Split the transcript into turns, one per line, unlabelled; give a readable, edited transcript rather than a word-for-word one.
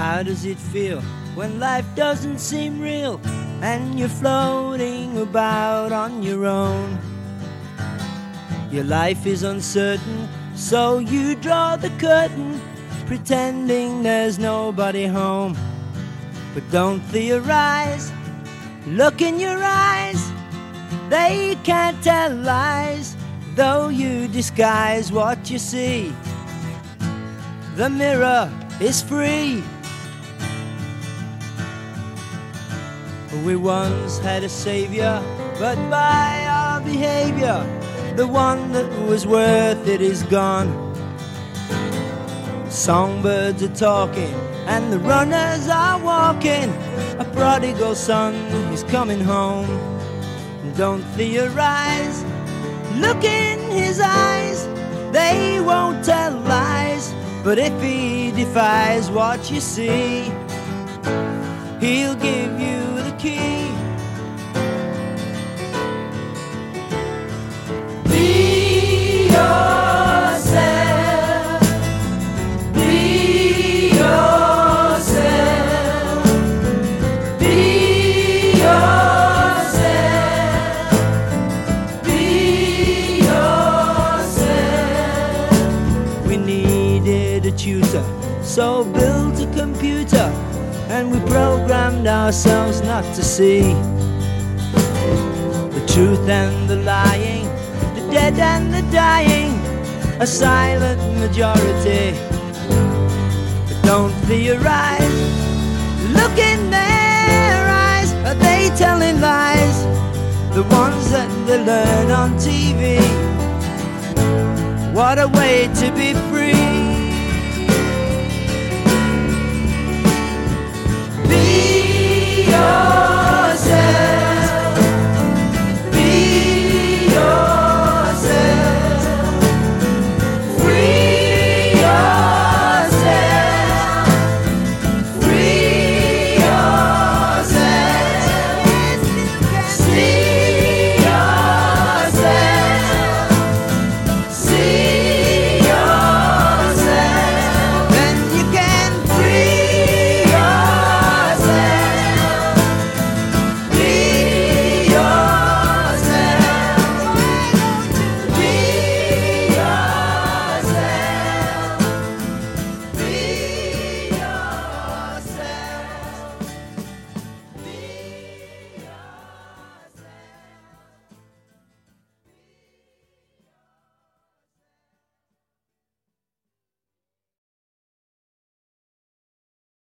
How does it feel when life doesn't seem real and you're floating about on your own? Your life is uncertain, so you draw the curtain, pretending there's nobody home. But don't theorize, look in your eyes, they can't tell lies, though you disguise what you see. The mirror is free. We once had a savior, but by our behavior, the one that was worth it is gone. Songbirds are talking and the runners are walking. A prodigal son is coming home. Don't theorize, look in his eyes, they won't tell lies. But if he defies what you see, he'll give you the key. Be yourself, be yourself, be yourself, be yourself. We needed a tutor, so built a computer, and we programmed ourselves not to see the truth and the lying, the dead and the dying, a silent majority. But don't theorize, look in their eyes, are they telling lies? The ones that they learn on TV. What a way to be free. Be yourself.